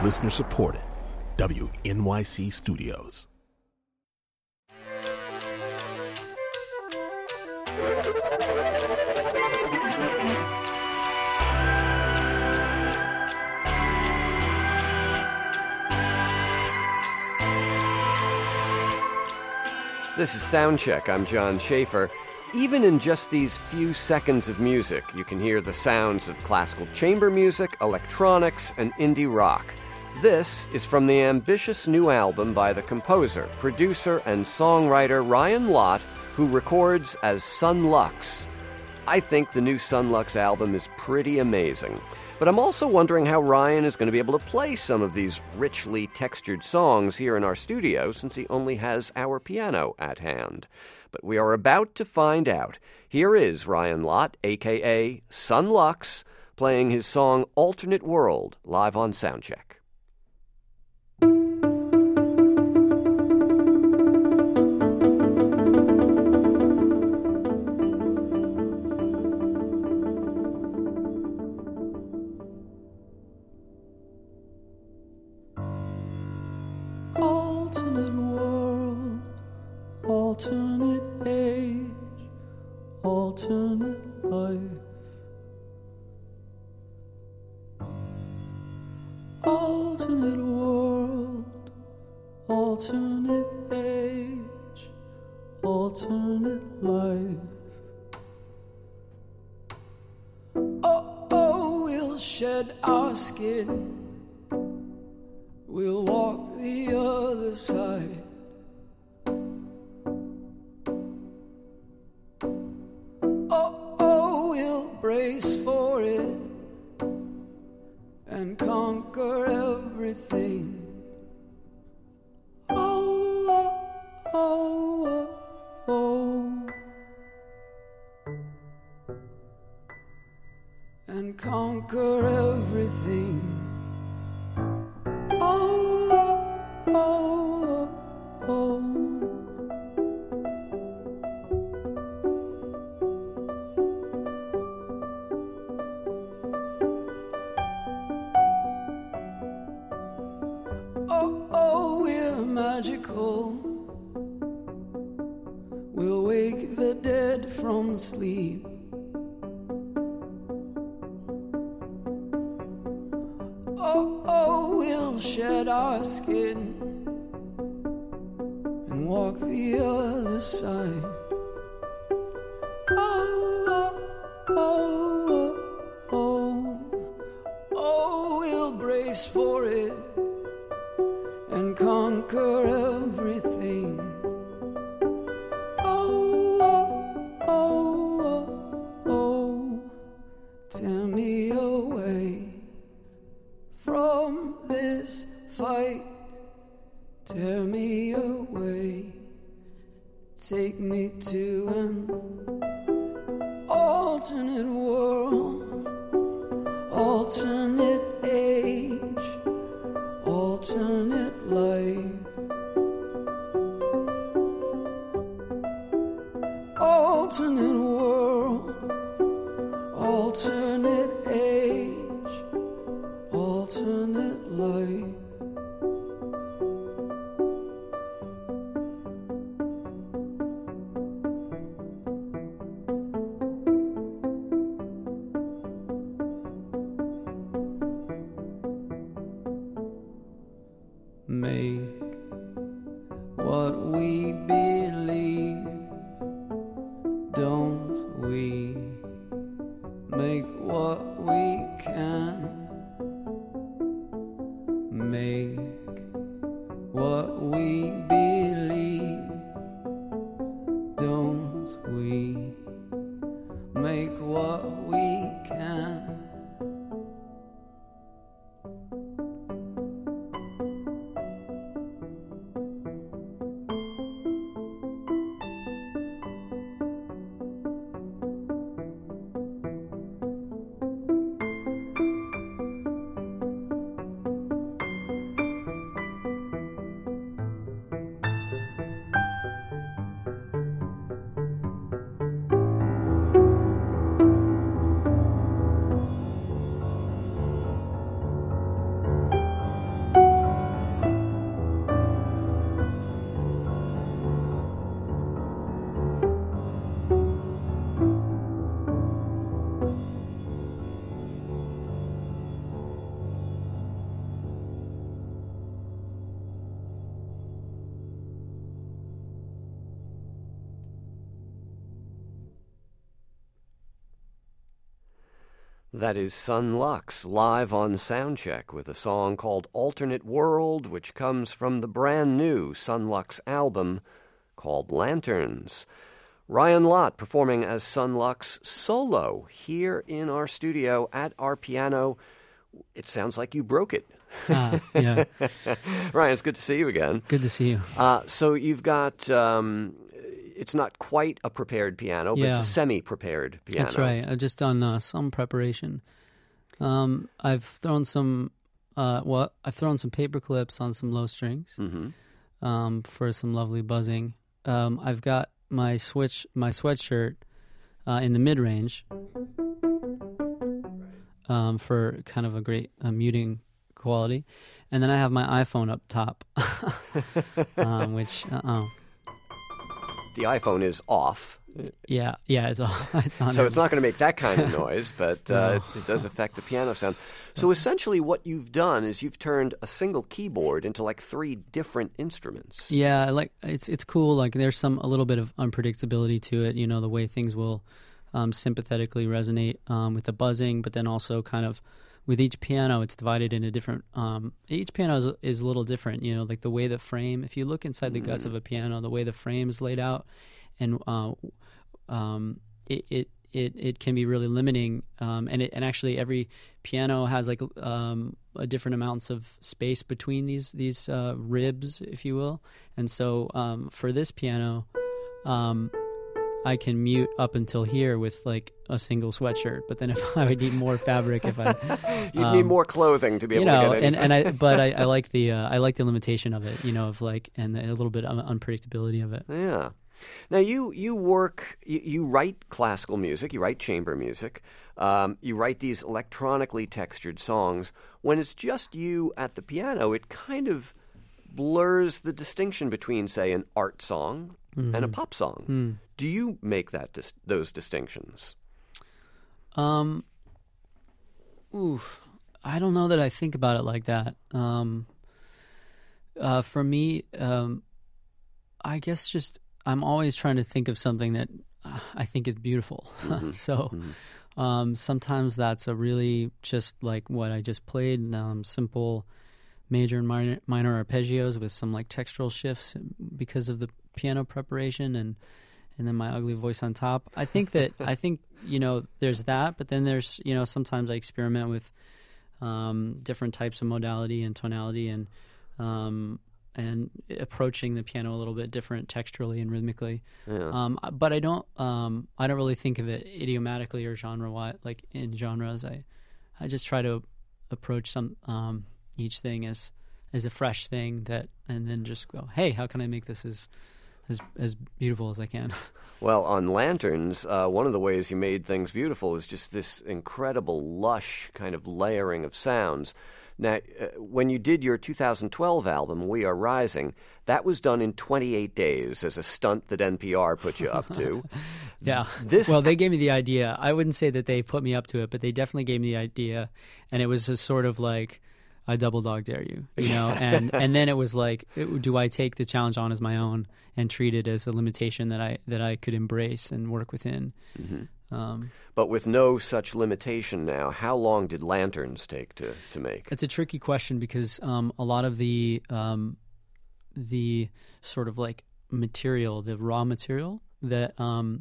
Listener supported. WNYC Studios. This is Soundcheck. I'm John Schaefer. Even in just these few seconds of music, you can hear the sounds of classical chamber music, electronics, and indie rock. This is from the ambitious new album by the composer, producer, and songwriter Ryan Lott, who records as Son Lux. I think the new Son Lux album is pretty amazing. But I'm also wondering how Ryan is going to be able to play some of these richly textured songs here in our studio, since he only has our piano at hand. But we are about to find out. Here is Ryan Lott, a.k.a. Son Lux, playing his song Alternate World, live on Soundcheck. Alternate world, alternate age, alternate life. Alternate world, alternate age, alternate life. Oh, oh, we'll shed our skin. We'll walk the other side. Oh, oh, we'll brace for it and conquer everything. Oh, oh, oh, oh, and conquer everything. Magical. We'll wake the dead from sleep. Oh, oh, we'll shed our skin and walk the other side. Oh, oh, oh, oh, oh, we'll brace for it and conquer everything. Oh, oh, oh, oh, oh, tear me away from this fight. Tear me away, take me to an alternate world, alternate age, alternate life. Alternate world, alternate age, alternate life. Make what we believe, don't we? Make what we can. Make what we believe, don't we? Make what we can. That is Sun Lux live on Soundcheck with a song called Alternate World, which comes from the brand new Sun Lux album called Lanterns. Ryan Lott performing as Sun Lux solo here in our studio at our piano. It sounds like you broke it. Yeah. Ryan, it's good to see you again. Good to see you. So you've got... it's not quite a prepared piano, but it's a semi-prepared piano. That's right. I've just done some preparation. I've thrown some paper clips on some low strings for some lovely buzzing. I've got my sweatshirt in the mid-range for kind of a great muting quality, and then I have my iPhone up top, which. The iPhone is off. Yeah, it's on. So it's not going to make that kind of noise, but it does affect the piano sound. So essentially what you've done is you've turned a single keyboard into like 3 different instruments. Yeah, like it's cool. Like there's a little bit of unpredictability to it, the way things will sympathetically resonate with the buzzing, but then also kind of with each piano, it's divided into different. Each piano is a little different, like the way the frame. If you look inside the guts of a piano, the way the frame is laid out, and it can be really limiting. And actually, every piano has like a different amounts of space between these ribs, if you will. And so for this piano. I can mute up until here with like a single sweatshirt, but then if I would need more fabric, if I you'd need more clothing to be able to get anything. I like the limitation of it, of like, and a little bit of unpredictability of it. Yeah. Now you write classical music, you write chamber music, you write these electronically textured songs. When it's just you at the piano, it kind of blurs the distinction between, say, an art song and a pop song. Do you make those distinctions? I don't know that I think about it like that. For me, I guess just I'm always trying to think of something that I think is beautiful. So sometimes that's a really just like what I just played, simple major and minor arpeggios with some like textural shifts because of the piano preparation and then my ugly voice on top. I think there's that, but then there's, sometimes I experiment with different types of modality and tonality and approaching the piano a little bit different texturally and rhythmically. Yeah. But I don't really think of it idiomatically or genre-wise, like in genres. I just try to approach each thing as a fresh thing and then just go, hey, how can I make this as beautiful as I can? Well, on Lanterns, one of the ways you made things beautiful is just this incredible, lush kind of layering of sounds. Now, when you did your 2012 album, We Are Rising, that was done in 28 days as a stunt that NPR put you up to. Yeah. Well, they gave me the idea. I wouldn't say that they put me up to it, but they definitely gave me the idea, and it was a sort of like, I double dog dare you, and then it was like, do I take the challenge on as my own and treat it as a limitation that I could embrace and work within? Mm-hmm. But with no such limitation now, how long did Lanterns take to make? It's a tricky question because a lot of the sort of like material, the raw material that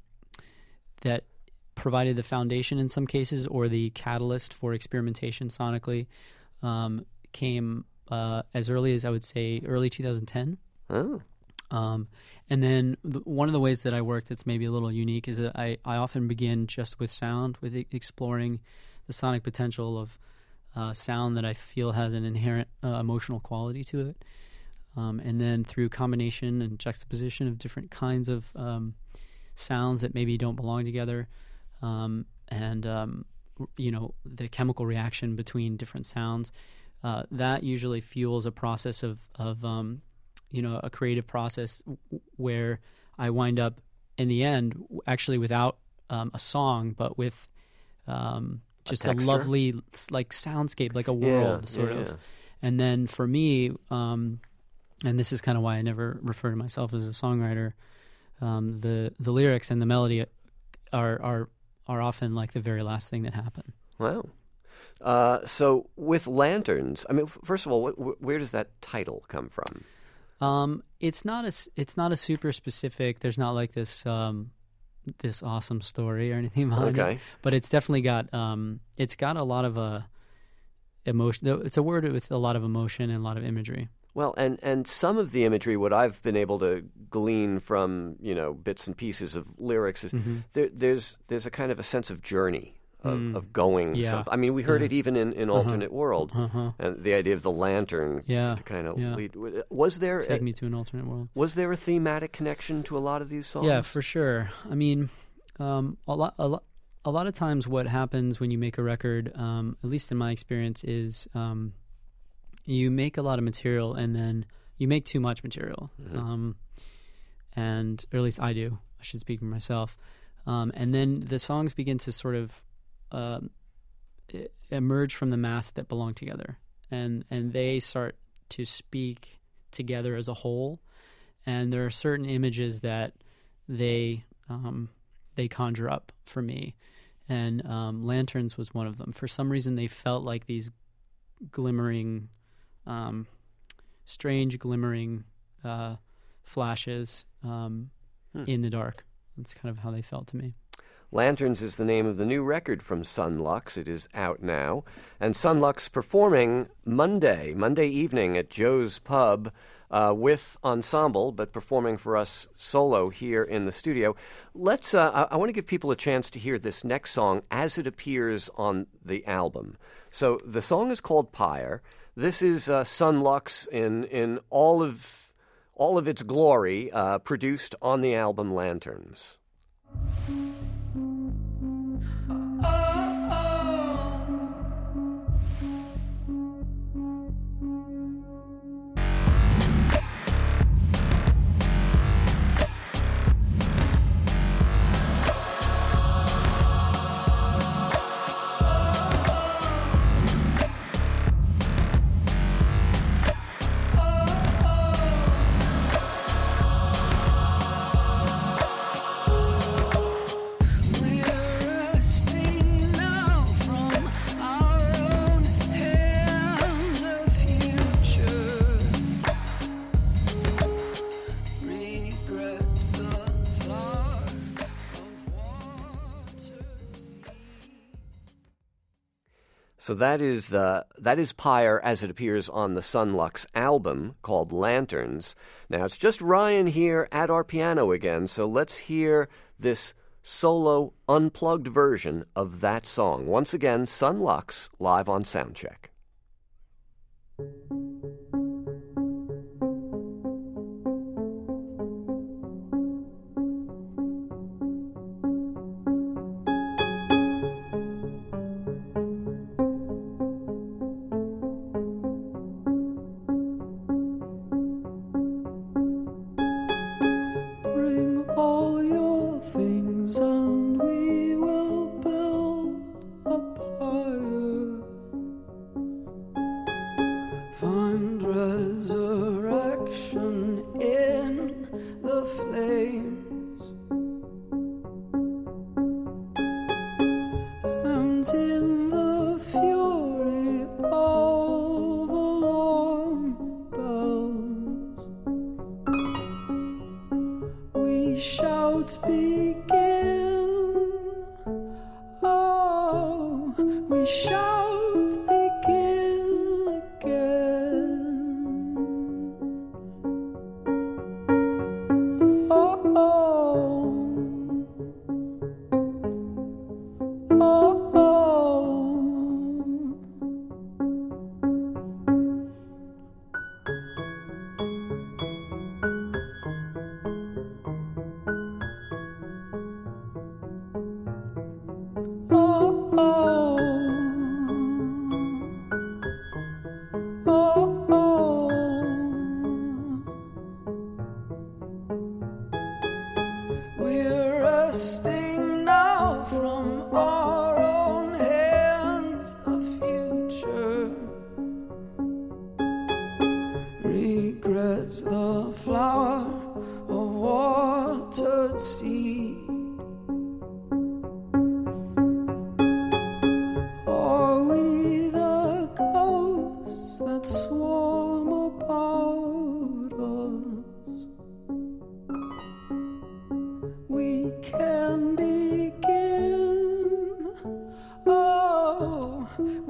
provided the foundation in some cases or the catalyst for experimentation sonically. Came as early as I would say early 2010. Oh. And then one of the ways that I work that's maybe a little unique is that I often begin just with sound, with exploring the sonic potential of sound that I feel has an inherent emotional quality to it. And then through combination and juxtaposition of different kinds of sounds that maybe don't belong together, the chemical reaction between different sounds, that usually fuels a process of a creative process where I wind up in the end actually without a song, but with just a lovely like soundscape, like a world sort of. And then for me, and this is kind of why I never refer to myself as a songwriter, the lyrics and the melody are often like the very last thing that happen. Wow. So with Lanterns, I mean, first of all, where does that title come from? It's not a super specific. There's not like this this awesome story or anything behind it. But it's definitely got it's got a lot of emotion. It's a word with a lot of emotion and a lot of imagery. Well, and some of the imagery, what I've been able to glean from bits and pieces of lyrics is there's a kind of a sense of journey. Of going. Yeah. I mean, we heard it even in Alternate World, and the idea of the lantern to kind of lead. Was there take me to an alternate world? Was there a thematic connection to a lot of these songs? Yeah, for sure. I mean, a lot of times, what happens when you make a record, at least in my experience, is you make a lot of material and then you make too much material, and or at least I do. I should speak for myself. And then the songs begin to sort of emerge from the mass that belong together, and they start to speak together as a whole. And there are certain images that they conjure up for me, and Lanterns was one of them. For some reason, they felt like these glimmering, strange glimmering flashes in the dark. That's kind of how they felt to me. Lanterns is the name of the new record from Son Lux. It is out now. And Son Lux performing Monday evening at Joe's Pub with ensemble, but performing for us solo here in the studio. Let's. I want to give people a chance to hear this next song as it appears on the album. So the song is called Pyre. This is Son Lux in all of its glory, produced on the album Lanterns. So that is Pyre as it appears on the Son Lux album called Lanterns. Now it's just Ryan here at our piano again, so let's hear this solo unplugged version of that song. Once again, Son Lux live on Soundcheck. Find resurrection in the flames, and in the fury of alarm bells, we shout begin. Oh, we shout begin again. Oh, oh, oh, oh. Oh, oh.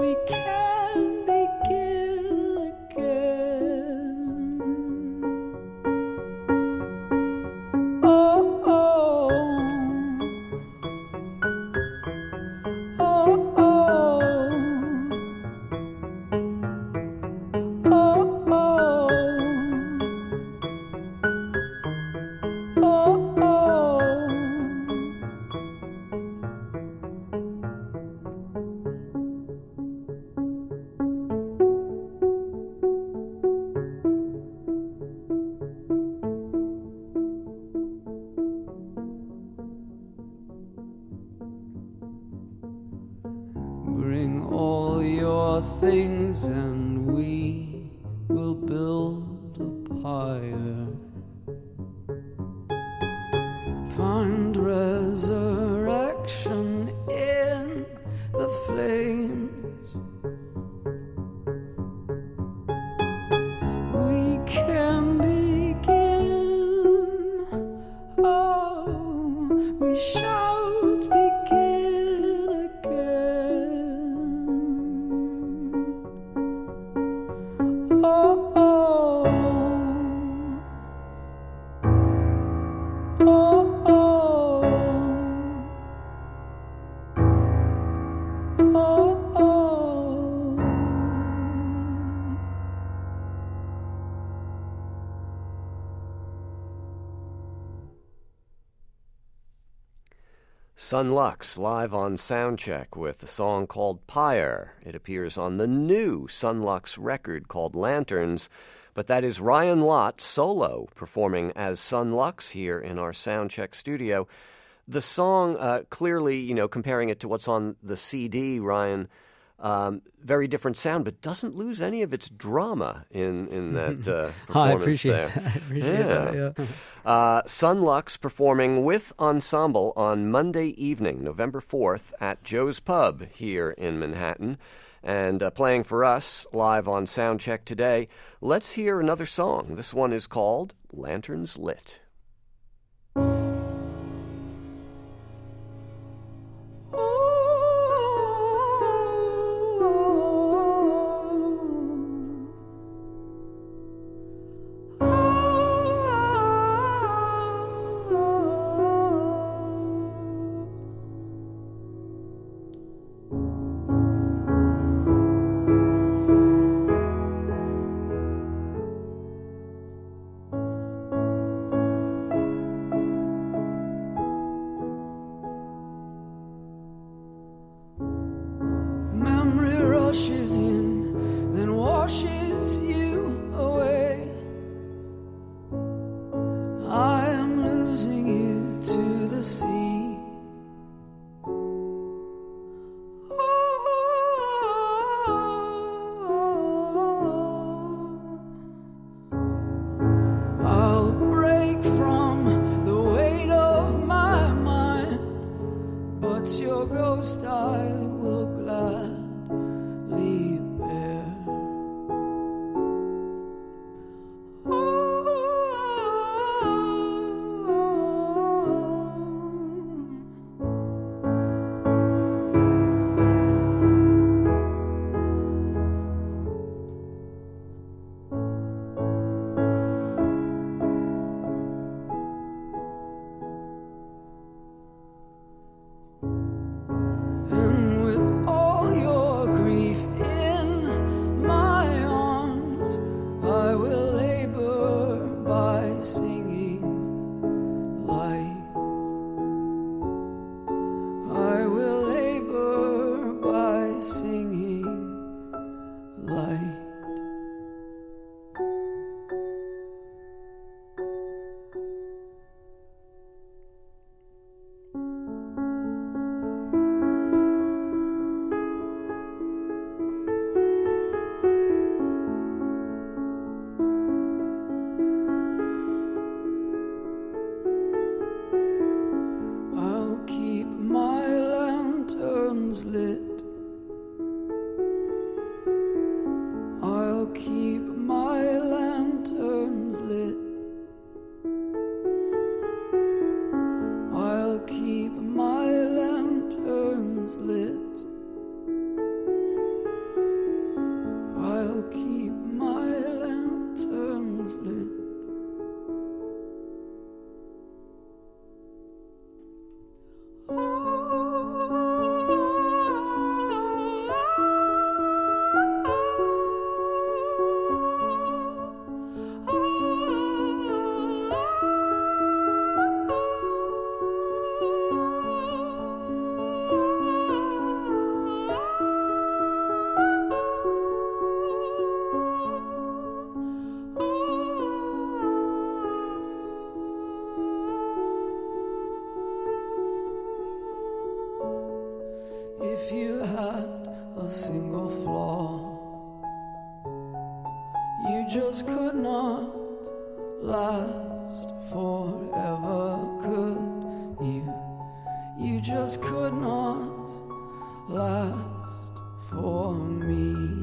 Bring all your things and we will build a pyre. Find resurrection in the flames. We can begin. Oh, we shout begin again. Oh, oh, oh, oh, oh, oh. Son Lux live on Soundcheck with a song called Pyre. It appears on the new Son Lux record called Lanterns, but that is Ryan Lott solo performing as Son Lux here in our Soundcheck studio. The song, clearly, comparing it to what's on the CD, Ryan, very different sound, but doesn't lose any of its drama in that performance. I appreciate there. that. I appreciate that, yeah. Son Lux performing with ensemble on Monday evening, November 4th, at Joe's Pub here in Manhattan. And playing for us live on Soundcheck today, let's hear another song. This one is called Lanterns Lit. Memory rushes in, then washes you away. I am losing you to the sea. I'll break from the weight of my mind, but your ghost I will gladly a single flaw. You just could not last forever, could you? You just could not last for me.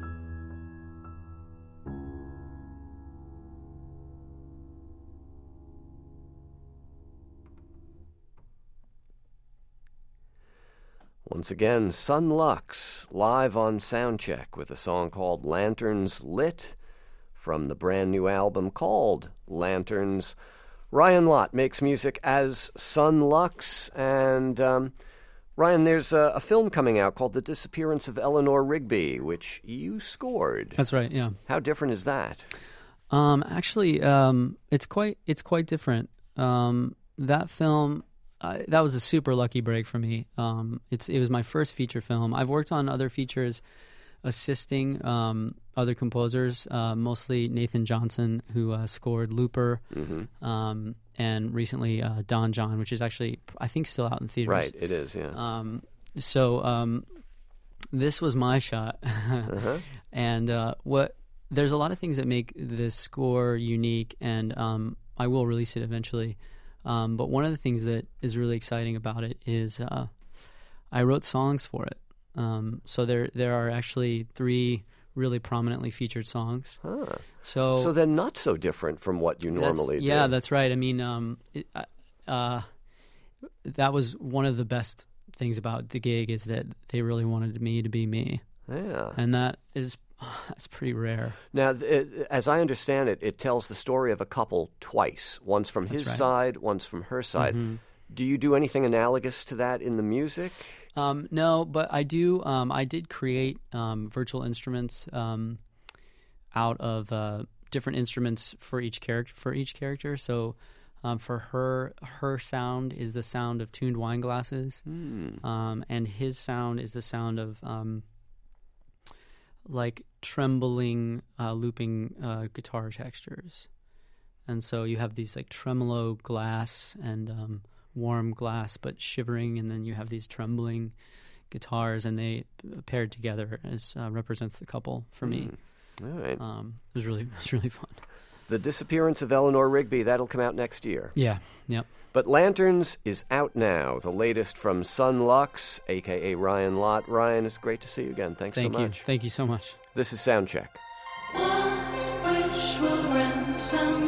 Once again, Son Lux, live on Soundcheck with a song called Lanterns Lit from the brand new album called Lanterns. Ryan Lott makes music as Son Lux, and Ryan, there's a film coming out called The Disappearance of Eleanor Rigby, which you scored. That's right, yeah. How different is that? Actually, it's quite different. That film... that was a super lucky break for me. It was my first feature film. I've worked on other features assisting other composers, mostly Nathan Johnson, who scored Looper, and recently Don John, which is actually, I think, still out in theaters. Right, it is, yeah. So this was my shot. And there's a lot of things that make this score unique, and I will release it eventually. But one of the things that is really exciting about it is I wrote songs for it. So there are actually 3 really prominently featured songs. Huh. So they're not so different from what you normally do. Yeah, that's right. I mean, that was one of the best things about the gig, is that they really wanted me to be me. Yeah. And that's pretty rare. Now, as I understand it, it tells the story of a couple twice. Once from his side, once from her side. Mm-hmm. Do you do anything analogous to that in the music? No, but I do. I did create virtual instruments out of different instruments for each character. So for her sound is the sound of tuned wine glasses, and his sound is the sound of like trembling, looping guitar textures. And so you have these like tremolo glass and warm glass but shivering, and then you have these trembling guitars, and they paired together as represents the couple for me. All right. It was really fun. The Disappearance of Eleanor Rigby, that'll come out next year. Yeah, yep. But Lanterns is out now, the latest from Son Lux, a.k.a. Ryan Lott. Ryan, it's great to see you again. Thanks so much. Thank you so much. This is Soundcheck. What wish will ransom